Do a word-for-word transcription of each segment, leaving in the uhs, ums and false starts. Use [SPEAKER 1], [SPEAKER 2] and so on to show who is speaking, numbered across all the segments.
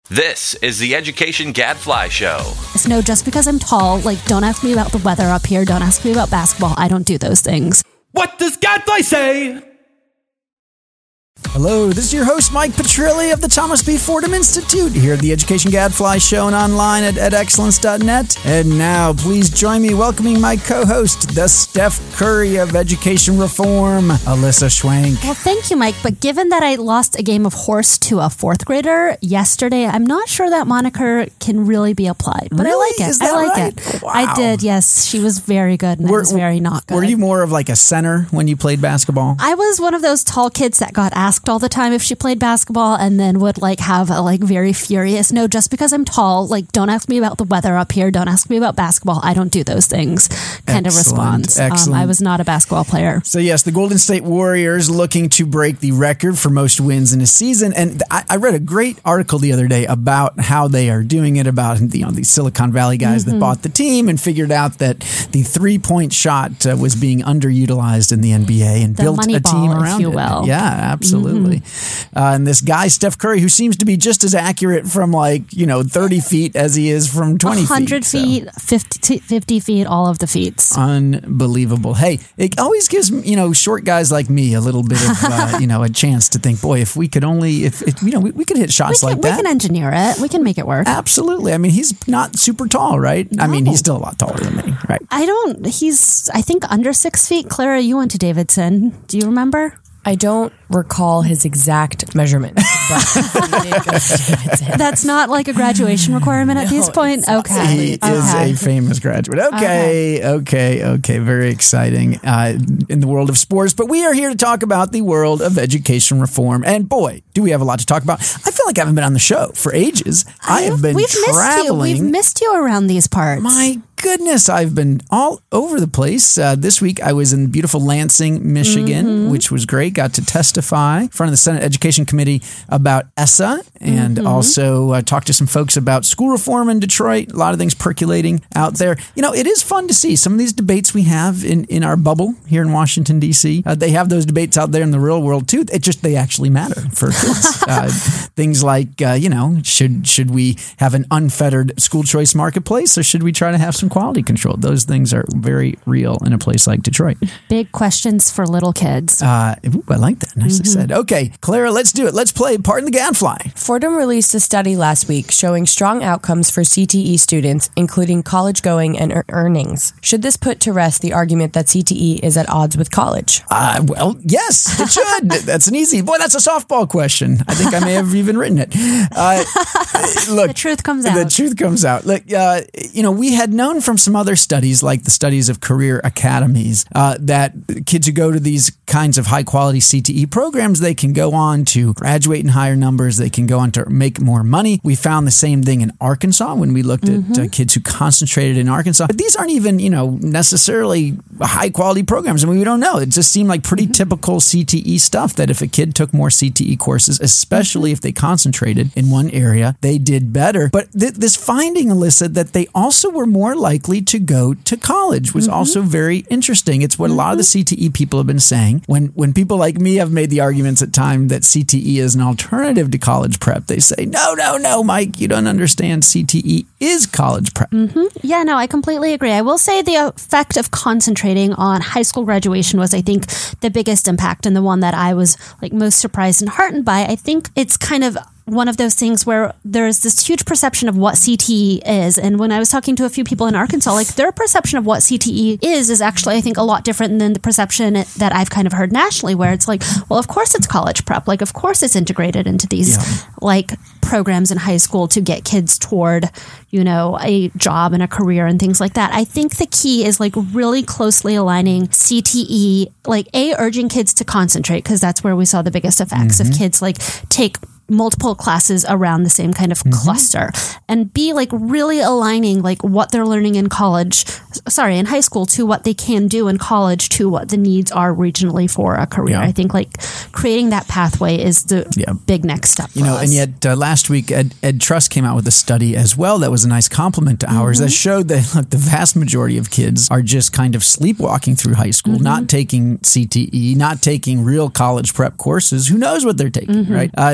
[SPEAKER 1] This is the Education Gadfly Show.
[SPEAKER 2] So no, just because I'm tall, like, don't ask me about the weather up here. Don't ask me about basketball. I don't do those things.
[SPEAKER 3] What does Gadfly say?
[SPEAKER 4] Hello, this is your host, Mike Petrilli of the Thomas B. Fordham Institute, here at the Education Gadfly Show and online at ed excellence dot net. And now, please join me welcoming my co-host, the Steph Curry of Education Reform, Alyssa Schwenk.
[SPEAKER 2] Well, thank you, Mike. But given that I lost a game of horse to a fourth grader yesterday, I'm not sure that moniker can really be applied. But
[SPEAKER 4] Really?
[SPEAKER 2] I like it.
[SPEAKER 4] Is that
[SPEAKER 2] I like
[SPEAKER 4] right?
[SPEAKER 2] it.
[SPEAKER 4] Wow.
[SPEAKER 2] I did, yes. She was very good, and I
[SPEAKER 4] Were-
[SPEAKER 2] was very not good.
[SPEAKER 4] Were you more of like a center when you played basketball?
[SPEAKER 2] I was one of those tall kids that got asked all the time if she played basketball and then would like have a like very furious, no, just because I'm tall, like, don't ask me about the weather up here. Don't ask me about basketball. I don't do those things kind
[SPEAKER 4] Excellent.
[SPEAKER 2] of response.
[SPEAKER 4] Excellent.
[SPEAKER 2] Um, I was not a basketball player.
[SPEAKER 4] So yes, the Golden State Warriors looking to break the record for most wins in a season. And I, I read a great article the other day about how they are doing it, about, you know, these Silicon Valley guys
[SPEAKER 2] Mm-hmm.
[SPEAKER 4] that bought the team and figured out that the three-point shot uh, was being underutilized in the N B A and
[SPEAKER 2] The
[SPEAKER 4] built
[SPEAKER 2] money
[SPEAKER 4] a team
[SPEAKER 2] ball, if
[SPEAKER 4] around
[SPEAKER 2] you
[SPEAKER 4] it.
[SPEAKER 2] will.
[SPEAKER 4] Yeah, absolutely.
[SPEAKER 2] Mm-hmm.
[SPEAKER 4] Uh, and this guy, Steph Curry, who seems to be just as accurate from like, you know, thirty feet as he is from twenty
[SPEAKER 2] one hundred
[SPEAKER 4] feet.
[SPEAKER 2] feet, fifty, fifty feet, all of the feats.
[SPEAKER 4] Unbelievable. Hey, it always gives, you know, short guys like me a little bit of, uh, you know, a chance to think, boy, if we could only, if, if you know, we, we could hit
[SPEAKER 2] We
[SPEAKER 4] shots
[SPEAKER 2] can,
[SPEAKER 4] like
[SPEAKER 2] we
[SPEAKER 4] that.
[SPEAKER 2] can engineer it. We can make it work.
[SPEAKER 4] Absolutely. I mean, he's not super tall, right? I mean,
[SPEAKER 2] No.
[SPEAKER 4] he's still a lot taller than me, right?
[SPEAKER 2] I don't, he's, I think, under six feet. Clara, you went to Davidson. Do you remember?
[SPEAKER 5] I don't recall his exact measurements, but we did go to Davidson.
[SPEAKER 2] That's not like a graduation requirement at this point? Okay.
[SPEAKER 4] He
[SPEAKER 2] okay.
[SPEAKER 4] is a famous graduate. Okay, okay, okay. Very exciting uh, in the world of sports. But we are here to talk about the world of education reform. And boy, do we have a lot to talk about. I feel like I haven't been on the show for ages. I have been
[SPEAKER 2] We've
[SPEAKER 4] traveling.
[SPEAKER 2] missed you. We've missed you around these parts.
[SPEAKER 4] My goodness, I've been all over the place. Uh, this week, I was in beautiful Lansing, Michigan,
[SPEAKER 2] Mm-hmm.
[SPEAKER 4] which was great. Got to testify in front of the Senate Education Committee about E S A and
[SPEAKER 2] Mm-hmm.
[SPEAKER 4] also uh, talk to some folks about school reform in Detroit. A lot of things percolating out there. You know, it is fun to see some of these debates we have in, in our bubble here in Washington, D C. Uh, they have those debates out there in the real world, too. It just, they actually matter for kids. uh, things like, uh, you know, should, should we have an unfettered school choice marketplace or should we try to have some quality control? Those things are very real in a place like Detroit.
[SPEAKER 2] Big questions for little kids.
[SPEAKER 4] Uh, ooh, I like that. Nicely said. Okay, Clara, let's do it. Let's play Pardon the Gadfly.
[SPEAKER 5] Fordham released a study last week showing strong outcomes for C T E students, including college-going and ear- earnings. Should this put to rest the argument that C T E is at odds with college?
[SPEAKER 4] Uh, well, yes, it should. That's an easy, boy, that's a softball question. I think I may have even written it. Uh, look,
[SPEAKER 2] The truth comes out.
[SPEAKER 4] The truth comes out. Look, uh, you know, we had known from some other studies, like the studies of career academies, uh, that kids who go to these kinds of high quality C T E programs, they can go on to graduate in higher numbers. They can go on to make more money. We found the same thing in Arkansas when we looked at uh, kids who concentrated in Arkansas. But these aren't even, you know, necessarily high quality programs. I mean, we don't know. It just seemed like pretty typical C T E stuff that if a kid took more C T E courses, especially if they concentrated in one area, they did better. But th- this finding, Alyssa, that they also were more likely to go to college was also very interesting. It's what a lot of the C T E people have been saying. When when people like me have made the arguments at times that C T E is an alternative to college prep, they say, no, no, no, Mike, you don't understand. C T E is college prep.
[SPEAKER 2] Yeah, no, I completely agree. I will say the effect of concentrating on high school graduation was, I think, the biggest impact and the one that I was like most surprised and heartened by. I think it's kind of one of those things where there's this huge perception of what C T E is. And when I was talking to a few people in Arkansas, like their perception of what C T E is, is actually, I think, a lot different than the perception that I've kind of heard nationally, where it's like, well, of course it's college prep. Like, of course it's integrated into these
[SPEAKER 4] Yeah.
[SPEAKER 2] like programs in high school to get kids toward, you know, a job and a career and things like that. I think the key is like really closely aligning C T E, like A, urging kids to concentrate, because that's where we saw the biggest effects of kids like take multiple classes around the same kind of cluster, and B, like really aligning like what they're learning in college, sorry, in high school to what they can do in college to what the needs are regionally for a career.
[SPEAKER 4] Yeah.
[SPEAKER 2] I think like creating that pathway is the
[SPEAKER 4] Yeah.
[SPEAKER 2] big next step.
[SPEAKER 4] You know,
[SPEAKER 2] for
[SPEAKER 4] and
[SPEAKER 2] us.
[SPEAKER 4] yet uh, last week, Ed, Ed Trust came out with a study as well that was a nice compliment to ours that showed that look, the vast majority of kids are just kind of sleepwalking through high school, not taking C T E, not taking real college prep courses. Who knows what they're taking, right? Uh, so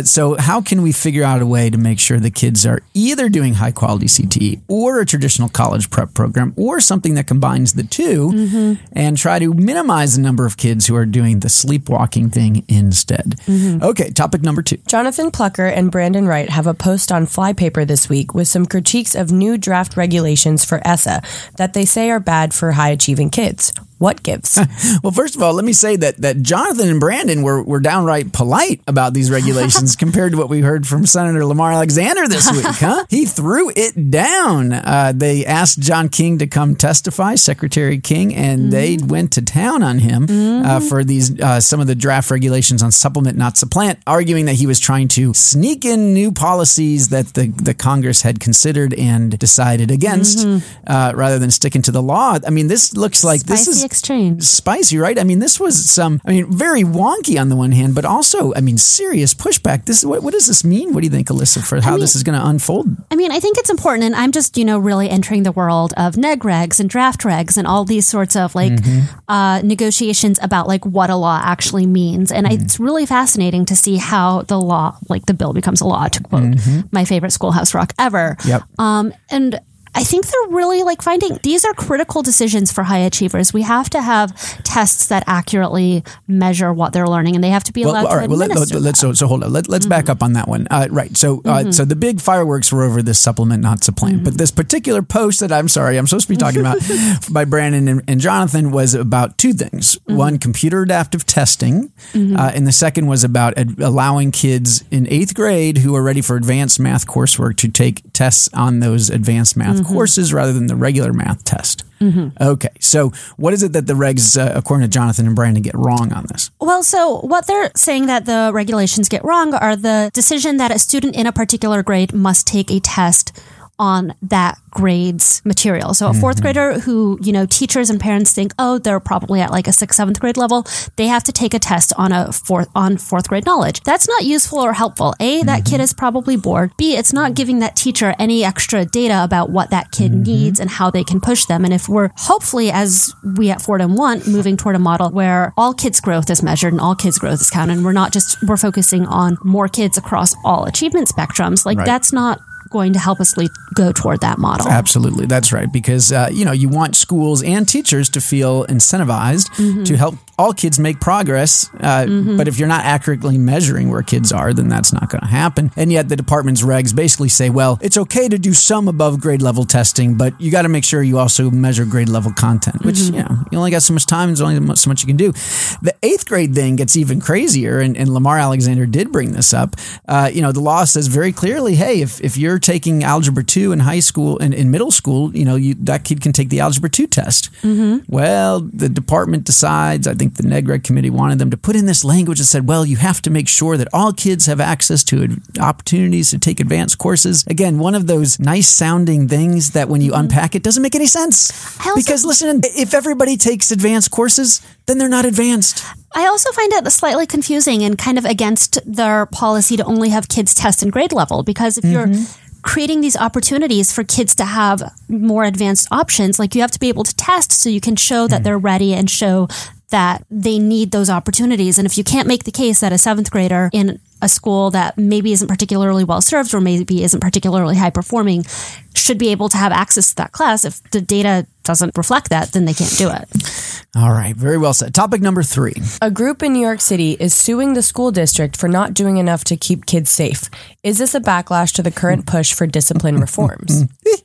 [SPEAKER 4] how can we figure out a way to make sure the kids are either doing high quality C T E or a traditional college prep program or something that combines the two mm-hmm. and try to minimize the number of kids who are doing the sleepwalking thing instead. Mm-hmm. Okay, topic number two.
[SPEAKER 5] Jonathan Plucker and Brandon Wright have a post on Flypaper this week with some critiques of new draft regulations for E S S A that they say are bad for high-achieving kids. What gives?
[SPEAKER 4] Well, first of all, let me say that that Jonathan and Brandon were, were downright polite about these regulations compared to what we heard from Senator Lamar Alexander this week, huh? He threw it down. Uh, they asked John King to come testify, Secretary King, and mm-hmm. they went to town on him mm-hmm. uh, for these uh, some of the draft regulations on supplement, not supplant, arguing that he was trying to sneak in new policies that the, the Congress had considered and decided against mm-hmm. uh, rather than sticking to the law. I mean, this looks like
[SPEAKER 2] Spicy
[SPEAKER 4] this is
[SPEAKER 2] exchange.
[SPEAKER 4] Spicy, right? I mean, this was some, I mean, very wonky on the one hand, but also, I mean, serious pushback. This, what, what does this mean? What do you think, Alyssa, for how I mean, this is going to unfold?
[SPEAKER 2] I mean, I think it's important, and I'm just, you know, really entering the world of neg regs and draft regs and all these sorts of like mm-hmm. uh, negotiations about like what a law actually means. And mm-hmm. it's really fascinating to see how the law, like the bill becomes a law, to quote mm-hmm. my favorite Schoolhouse Rock ever.
[SPEAKER 4] Yep.
[SPEAKER 2] Um, and I think they're really like finding these are critical decisions for high achievers. We have to have tests that accurately measure what they're learning, and they have to be allowed
[SPEAKER 4] well, all right,
[SPEAKER 2] to
[SPEAKER 4] well,
[SPEAKER 2] administer
[SPEAKER 4] let, let's, so, so hold on. Let, let's mm-hmm. back up on that one. Uh, right. So, uh, mm-hmm. so the big fireworks were over this supplement, not supplant. Mm-hmm. But this particular post that I'm sorry, I'm supposed to be talking about by Brandon and, and Jonathan was about two things. Mm-hmm. One, computer adaptive testing, mm-hmm. uh, and the second was about ad- allowing kids in eighth grade who are ready for advanced math coursework to take tests on those advanced math mm-hmm. courses rather than the regular math test. Mm-hmm. Okay, so what is it that the regs, uh, according to Jonathan and Brandon, get wrong on this?
[SPEAKER 2] Well, so what they're saying that the regulations get wrong are the decision that a student in a particular grade must take a test on that grade's material. So a fourth mm-hmm. grader who, you know, teachers and parents think, oh, they're probably at like a sixth, seventh grade level, they have to take a test on a fourth on fourth grade knowledge. That's not useful or helpful. A, that mm-hmm. kid is probably bored. B, it's not giving that teacher any extra data about what that kid mm-hmm. needs and how they can push them. And if we're hopefully, as we at Fordham want, moving toward a model where all kids' growth is measured and all kids' growth is counted, and we're not just, we're focusing on more kids across all achievement spectrums, like right. that's not going to help us lead, go toward that model.
[SPEAKER 4] Absolutely. That's right. Because, uh, you know, you want schools and teachers to feel incentivized mm-hmm. to help all kids make progress. Uh, mm-hmm. But if you're not accurately measuring where kids are, then that's not going to happen. And yet the department's regs basically say, well, it's okay to do some above grade level testing, but you got to make sure you also measure grade level content, which, mm-hmm. you know, you only got so much time. There's only so much you can do. The eighth grade thing gets even crazier. And, and Lamar Alexander did bring this up. Uh, you know, the law says very clearly, hey, if, if you're taking algebra two in high school and in middle school, you know, you, that kid can take the algebra two test. Mm-hmm. Well, the department decides, I think the Neg Reg committee wanted them to put in this language that said, well, you have to make sure that all kids have access to opportunities to take advanced courses. Again, one of those nice sounding things that when you mm-hmm. unpack it doesn't make any sense. Also, because listen, if everybody takes advanced courses, then they're not advanced.
[SPEAKER 2] I also find it slightly confusing and kind of against their policy to only have kids test in grade level, because if mm-hmm. you're creating these opportunities for kids to have more advanced options, like you have to be able to test so you can show that mm. they're ready and show that they need those opportunities. And if you can't make the case that a seventh grader in a school that maybe isn't particularly well served or maybe isn't particularly high performing should be able to have access to that class, if the data doesn't reflect that, then they can't do it.
[SPEAKER 4] All right. Very well said. Topic number three.
[SPEAKER 5] A group in New York City is suing the school district for not doing enough to keep kids safe. Is this a backlash to the current push for discipline reforms?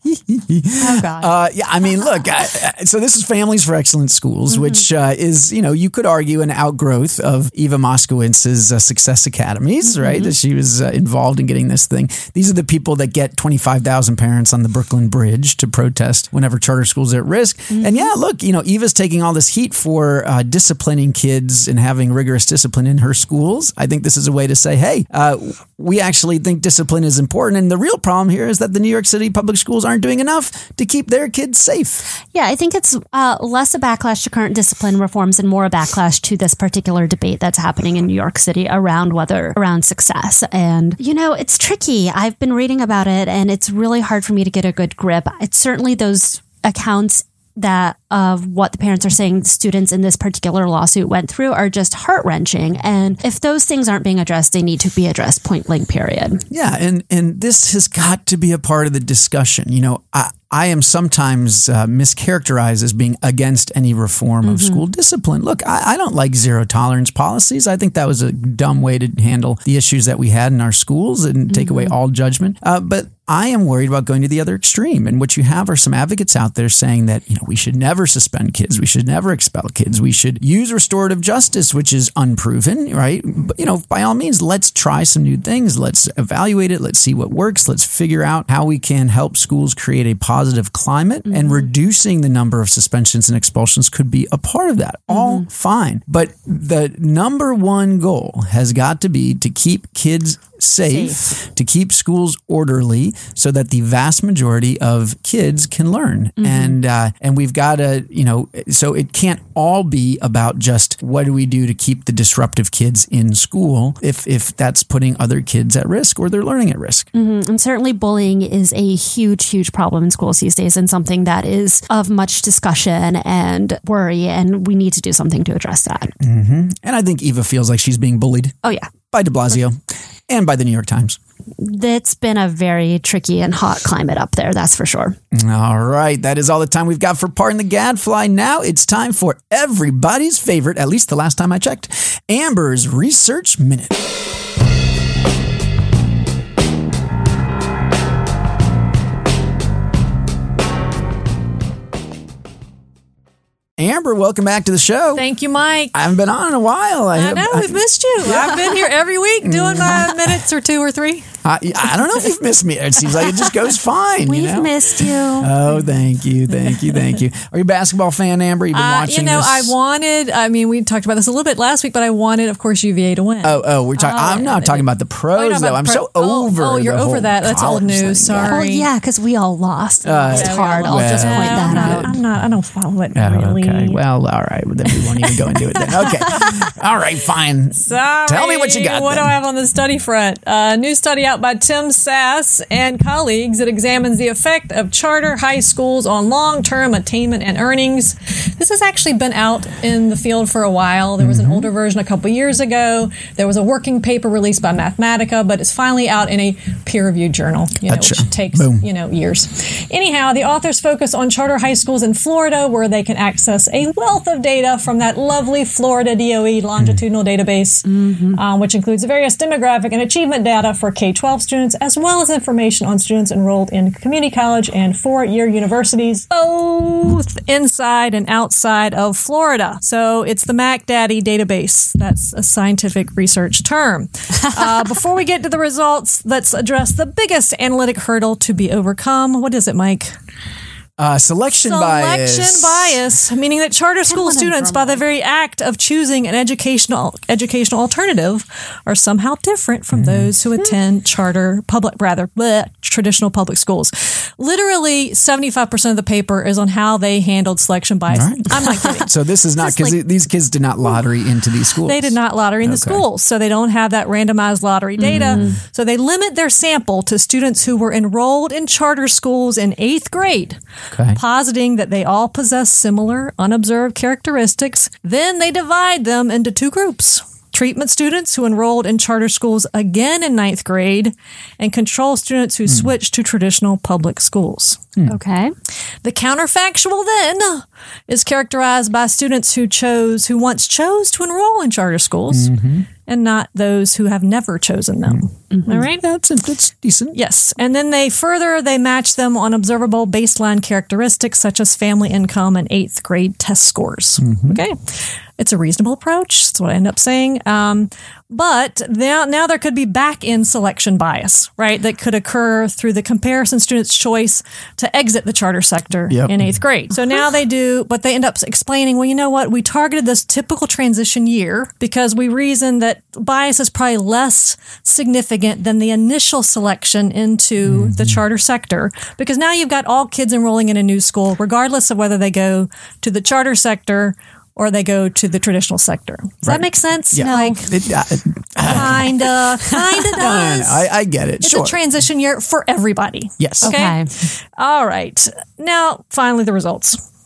[SPEAKER 2] Oh, God.
[SPEAKER 4] Uh, yeah, I mean, look, I, I, so this is Families for Excellent Schools, mm-hmm. which uh, is, you know, you could argue an outgrowth of Eva Moskowitz's uh, Success Academies, mm-hmm. right? That she was uh, involved in getting this thing. These are the people that get twenty-five thousand parents on the Brooklyn Bridge to protest whenever charter schools are at risk. Mm-hmm. And yeah, look, you know, Eva's taking all this heat for uh, disciplining kids and having rigorous discipline in her schools. I think this is a way to say, hey, uh, we actually think discipline is important. And the real problem here is that the New York City public schools aren't doing enough to keep their kids safe.
[SPEAKER 2] Yeah, I think it's uh, less a backlash to current discipline reforms and more a backlash to this particular debate that's happening in New York City around whether, around success. And, you know, it's tricky. I've been reading about it and it's really hard for me to get a good grip. It's certainly those accounts that of what the parents are saying students in this particular lawsuit went through are just heart-wrenching. And if those things aren't being addressed, they need to be addressed point blank period.
[SPEAKER 4] Yeah, and, and this has got to be a part of the discussion. You know, I, I am sometimes uh, mischaracterized as being against any reform of mm-hmm. school discipline. Look, I, I don't like zero tolerance policies. I think that was a dumb way to handle the issues that we had in our schools and mm-hmm. take away all judgment. Uh, but I am worried about going to the other extreme. And what you have are some advocates out there saying that, you know, we should never suspend kids. We should never expel kids. We should use restorative justice, which is unproven, right? But, you know, by all means, let's try some new things. Let's evaluate it. Let's see what works. Let's figure out how we can help schools create a positive climate mm-hmm. and reducing the number of suspensions and expulsions could be a part of that. Mm-hmm. All fine. But the number one goal has got to be to keep kids Safe, safe, to keep schools orderly so that the vast majority of kids can learn. Mm-hmm. And uh, and we've got to, you know, so it can't all be about just what do we do to keep the disruptive kids in school if, if that's putting other kids at risk or they're learning at risk.
[SPEAKER 2] Mm-hmm. And certainly bullying is a huge, huge problem in schools these days and something that is of much discussion and worry. And we need to do something to address that.
[SPEAKER 4] Mm-hmm. And I think Eva feels like she's being bullied.
[SPEAKER 2] Oh, yeah.
[SPEAKER 4] By de Blasio and by the New York Times.
[SPEAKER 2] It's been a very tricky and hot climate up there, that's for sure.
[SPEAKER 4] All right. That is all the time we've got for Pardon the Gadfly. Now it's time for everybody's favorite, at least the last time I checked, Amber's Research Minute. Amber, welcome back to the show.
[SPEAKER 6] Thank you, Mike.
[SPEAKER 4] I haven't been on in a while.
[SPEAKER 6] I, I know, I, we've missed you. Yeah. I've been here every week doing my minutes or two or three.
[SPEAKER 4] I, I don't know if you've missed me. It seems like it just goes fine.
[SPEAKER 2] We've
[SPEAKER 4] you know?
[SPEAKER 2] missed you.
[SPEAKER 4] Oh, thank you, thank you, thank you. Are you a basketball fan, Amber? You've been
[SPEAKER 6] uh,
[SPEAKER 4] watching
[SPEAKER 6] You know,
[SPEAKER 4] this?
[SPEAKER 6] I wanted, I mean, we talked about this a little bit last week, but I wanted, of course, U V A to win.
[SPEAKER 4] Oh, oh, we're talking. Uh, I'm not talking about the pros, oh, though. I'm pro- so
[SPEAKER 6] oh,
[SPEAKER 4] over
[SPEAKER 6] Oh, you're
[SPEAKER 4] the
[SPEAKER 6] over that. That's old news.
[SPEAKER 4] Thing.
[SPEAKER 6] Sorry.
[SPEAKER 2] Well, yeah, because we all lost. Uh, it's
[SPEAKER 6] yeah,
[SPEAKER 2] hard. I'll
[SPEAKER 4] well,
[SPEAKER 2] just point that
[SPEAKER 6] I'm
[SPEAKER 2] out.
[SPEAKER 6] not, I'm not, I don't follow it
[SPEAKER 4] oh,
[SPEAKER 6] really.
[SPEAKER 4] Okay. Well, all right. Well, then we won't even go into it then. Okay. All right, fine.
[SPEAKER 6] Sorry.
[SPEAKER 4] Tell me what you got.
[SPEAKER 6] What
[SPEAKER 4] then.
[SPEAKER 6] do I have on the study front? A uh, new study out by Tim Sass and colleagues that examines the effect of charter high schools on long-term attainment and earnings. This has actually been out in the field for a while. There was mm-hmm. an older version a couple years ago. There was a working paper released by Mathematica, but it's finally out in a peer-reviewed journal, you know,
[SPEAKER 4] gotcha.
[SPEAKER 6] which takes
[SPEAKER 4] Boom.
[SPEAKER 6] you know years. Anyhow, the authors focus on charter high schools in Florida, where they can access a wealth of data from that lovely Florida D O E longitudinal mm-hmm. database, mm-hmm. Um, which includes various demographic and achievement data for K twelve students, as well as information on students enrolled in community college and four-year universities, both inside and outside of Florida. So it's the MacDaddy database. That's a scientific research term. uh, before we get to the results, let's address the biggest analytic hurdle to be overcome. What is it, Mike?
[SPEAKER 4] Uh, selection,
[SPEAKER 6] bias.
[SPEAKER 4] Selection
[SPEAKER 6] bias, meaning that charter school students, by the very act of choosing an educational educational alternative, are somehow different from mm. those who attend charter public, rather, bleh, traditional public schools. Literally, seventy-five percent of the paper is on how they handled selection bias.
[SPEAKER 4] Right.
[SPEAKER 6] I'm not kidding.
[SPEAKER 4] So this is not, because like, these kids did not lottery into these schools.
[SPEAKER 6] They did not lottery in okay. the schools, so they don't have that randomized lottery data. Mm. So they limit their sample to students who were enrolled in charter schools in eighth grade. Okay. Positing that they all possess similar unobserved characteristics. Then they divide them into two groups. Treatment students who enrolled in charter schools again in ninth grade, and control students who mm. switched to traditional public schools.
[SPEAKER 2] Mm. Okay.
[SPEAKER 6] The counterfactual then is characterized by students who chose, who once chose to enroll in charter schools, mm-hmm. and not those who have never chosen them. Mm-hmm. All right?
[SPEAKER 4] That's, that's decent.
[SPEAKER 6] Yes. And then they further, they match them on observable baseline characteristics such as family income and eighth grade test scores. Mm-hmm. Okay. It's a reasonable approach. That's what I end up saying. Um, but now, now there could be back-end selection bias, right, that could occur through the comparison student's choice to exit the charter sector yep. in eighth grade. So now they do, but they end up explaining, well, you know what? We targeted this typical transition year because we reasoned that bias is probably less significant than the initial selection into mm-hmm. the charter sector, because now you've got all kids enrolling in a new school, regardless of whether they go to the charter sector or they go to the traditional sector. Does right. that make sense?
[SPEAKER 4] Yeah.
[SPEAKER 6] No. Like,
[SPEAKER 4] it, uh,
[SPEAKER 6] kinda, kinda does.
[SPEAKER 4] No, no, no. I, I get it.
[SPEAKER 6] It's
[SPEAKER 4] sure.
[SPEAKER 6] a transition year for everybody.
[SPEAKER 4] Yes.
[SPEAKER 6] Okay?
[SPEAKER 2] okay.
[SPEAKER 6] All right. Now, finally, the results.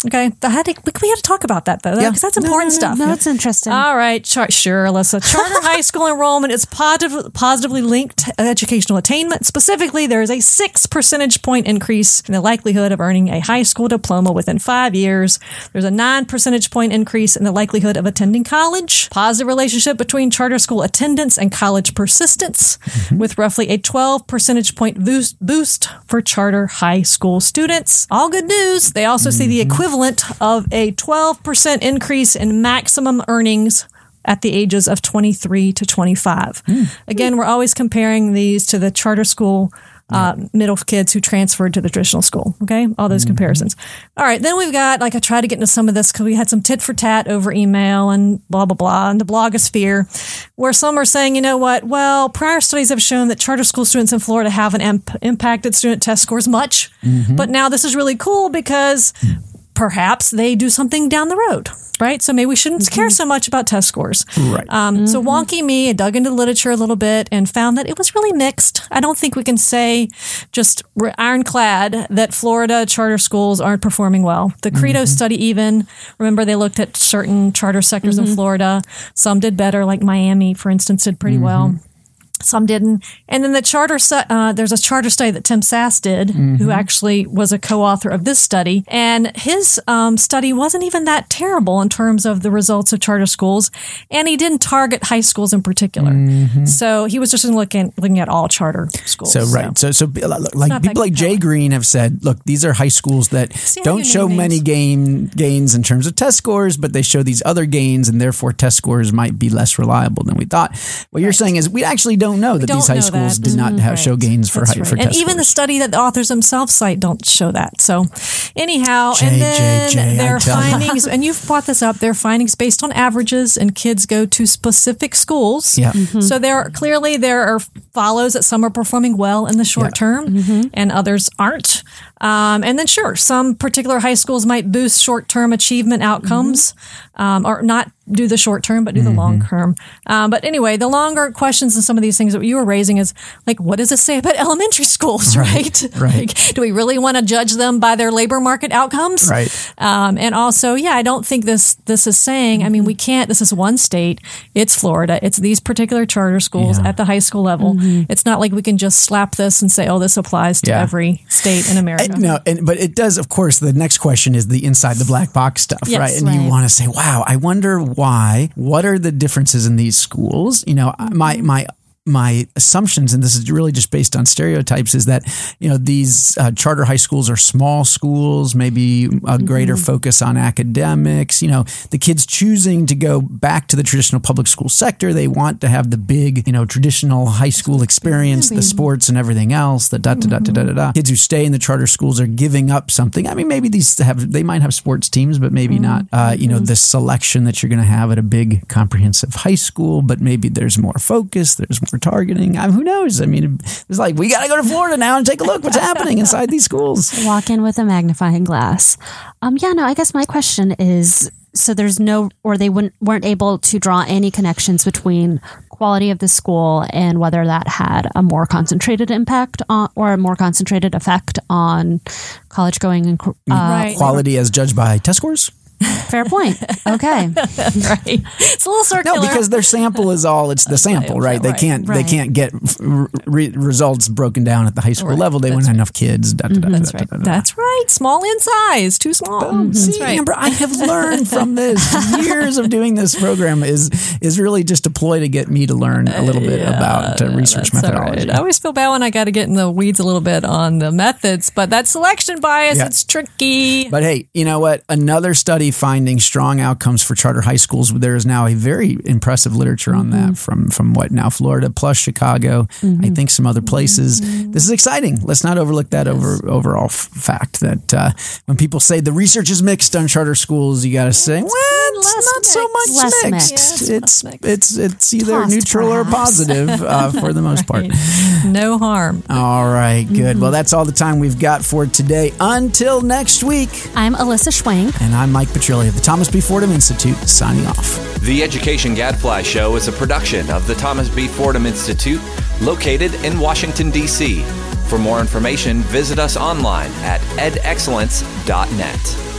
[SPEAKER 6] Okay, I had to, we had to talk about that though, because
[SPEAKER 4] Yeah.
[SPEAKER 6] that's important
[SPEAKER 2] no, no,
[SPEAKER 6] stuff.
[SPEAKER 2] No, it's interesting.
[SPEAKER 6] All right, char- sure, Alyssa. Charter high school enrollment is positive, positively linked to educational attainment. Specifically, there is a six percentage point increase in the likelihood of earning a high school diploma within five years. There's a nine percentage point increase in the likelihood of attending college. Positive relationship between charter school attendance and college persistence, mm-hmm. with roughly a twelve percentage point boost, boost for charter high school students. All good news. They also mm-hmm. see the equivalent of a twelve percent increase in maximum earnings at the ages of twenty-three to twenty-five. Mm. Again, we're always comparing these to the charter school uh, yeah. middle kids who transferred to the traditional school. Okay, all those mm-hmm. comparisons. All right, then we've got, like, I tried to get into some of this because we had some tit for tat over email and blah, blah, blah, and the blogosphere, where some are saying, you know what, well, prior studies have shown that charter school students in Florida haven't imp- impacted student test scores much, mm-hmm. but now this is really cool because perhaps they do something down the road. Right? So maybe we shouldn't mm-hmm. care so much about test scores.
[SPEAKER 4] Right.
[SPEAKER 6] Um, mm-hmm. So wonky me, I dug into the literature a little bit and found that it was really mixed. I don't think we can say just ironclad that Florida charter schools aren't performing well. The Credo mm-hmm. study even, remember they looked at certain charter sectors mm-hmm. in Florida. Some did better, like Miami, for instance, did pretty mm-hmm. well. Some didn't. And then the charter, uh, there's a charter study that Tim Sass did, mm-hmm. who actually was a co-author of this study. And his um, study wasn't even that terrible in terms of the results of charter schools. And he didn't target high schools in particular. Mm-hmm. So he was just looking, looking at all charter schools.
[SPEAKER 4] So, right. So, so, so like people like Jay Green have said, look, these are high schools that See, don't show many gain, gains in terms of test scores, but they show these other gains, and therefore test scores might be less reliable than we thought. What right. you're saying is we actually don't know that these high schools
[SPEAKER 6] that.
[SPEAKER 4] did not have, right. show gains for, high,
[SPEAKER 6] right.
[SPEAKER 4] for
[SPEAKER 6] and
[SPEAKER 4] test
[SPEAKER 6] even
[SPEAKER 4] scores.
[SPEAKER 6] The study that the authors themselves cite don't show that. So anyhow,
[SPEAKER 4] Jay,
[SPEAKER 6] and then
[SPEAKER 4] Jay, Jay,
[SPEAKER 6] their findings, and you've brought this up, their findings based on averages, and kids go to specific schools.
[SPEAKER 4] Yeah. Mm-hmm.
[SPEAKER 6] So there are, clearly there are follows that some are performing well in the short yeah. term mm-hmm. and others aren't. Um, and then sure, some particular high schools might boost short-term achievement outcomes, mm-hmm. um, or not do the short term, but do the mm-hmm. long term. Um, but anyway, the longer questions and some of these things that you were raising is like, what does it say about elementary schools, right?
[SPEAKER 4] Right. right.
[SPEAKER 6] Like, do we really want to judge them by their labor market outcomes?
[SPEAKER 4] Right.
[SPEAKER 6] Um, and also, yeah, I don't think this this is saying, mm-hmm. I mean, we can't, this is one state, it's Florida, it's these particular charter schools yeah. at the high school level. Mm-hmm. It's not like we can just slap this and say, oh, this applies to yeah. every state in America.
[SPEAKER 4] And, no, and, but it does, of course, the next question is the inside the black box stuff,
[SPEAKER 6] yes,
[SPEAKER 4] right? And
[SPEAKER 6] right.
[SPEAKER 4] you want to say, wow, I wonder why, what are the differences in these schools? You know, mm-hmm. my, my, my assumptions, and this is really just based on stereotypes, is that, you know, these uh, charter high schools are small schools, maybe a greater mm-hmm. focus on academics. You know, the kids choosing to go back to the traditional public school sector, they want to have the big, you know, traditional high school experience, the sports and everything else, the da da da da da da da. Kids who stay in the charter schools are giving up something. I mean, maybe these have, they might have sports teams, but maybe mm-hmm. not, uh, you know, the selection that you're going to have at a big comprehensive high school, but maybe there's more focus, there's more targeting. I mean, who knows? I mean, it's like, we got to go to Florida now and take a look what's happening inside these schools.
[SPEAKER 2] Walk in with a magnifying glass. Um, yeah, no, I guess my question is, so there's no, or they wouldn't, weren't able to draw any connections between quality of the school and whether that had a more concentrated impact on, or a more concentrated effect on college going and uh,
[SPEAKER 6] right.
[SPEAKER 4] quality as judged by test scores?
[SPEAKER 2] Fair point. Okay.
[SPEAKER 6] Right. It's a little circular.
[SPEAKER 4] No, because their sample is all, it's the sample, right? They can't
[SPEAKER 2] right.
[SPEAKER 4] they can't get re- results broken down at the high school
[SPEAKER 6] right.
[SPEAKER 4] level. They
[SPEAKER 6] That's
[SPEAKER 4] won't have
[SPEAKER 6] right.
[SPEAKER 4] enough kids. Da, da, da,
[SPEAKER 6] That's
[SPEAKER 4] da,
[SPEAKER 6] right.
[SPEAKER 4] da, da, da.
[SPEAKER 6] That's right. Small in size. Too small.
[SPEAKER 4] Mm-hmm. See,
[SPEAKER 6] right.
[SPEAKER 4] Amber, I have learned from this. Years of doing this program is is really just a ploy to get me to learn a little bit yeah, about uh, research methodology.
[SPEAKER 6] Right. I always feel bad when I got to get in the weeds a little bit on the methods, but that selection bias, yeah. it's tricky.
[SPEAKER 4] But hey, you know what? Another study finding strong outcomes for charter high schools. There is now a very impressive literature on
[SPEAKER 2] mm-hmm.
[SPEAKER 4] that from, from what now Florida plus Chicago, mm-hmm. I think some other places. Mm-hmm. This is exciting. Let's not overlook that yes. over overall f- fact that uh, when people say the research is mixed on charter schools, you got to say, well, it's
[SPEAKER 2] Less
[SPEAKER 4] not
[SPEAKER 2] mixed.
[SPEAKER 4] so much
[SPEAKER 2] Less
[SPEAKER 4] mixed.
[SPEAKER 2] mixed.
[SPEAKER 6] Yeah,
[SPEAKER 4] it's,
[SPEAKER 6] mixed.
[SPEAKER 4] it's, it's either
[SPEAKER 2] Tossed,
[SPEAKER 4] neutral
[SPEAKER 2] perhaps.
[SPEAKER 4] or positive uh, for the most part.
[SPEAKER 6] Right. No harm.
[SPEAKER 4] All right, good. Mm-hmm. Well, that's all the time we've got for today. Until next week.
[SPEAKER 2] I'm Alyssa Schwenk.
[SPEAKER 4] And I'm Mike Petrilli of the Thomas B. Fordham Institute, signing off.
[SPEAKER 1] The Education Gadfly Show is a production of the Thomas B. Fordham Institute, located in Washington, D C For more information, visit us online at ed excellence dot net.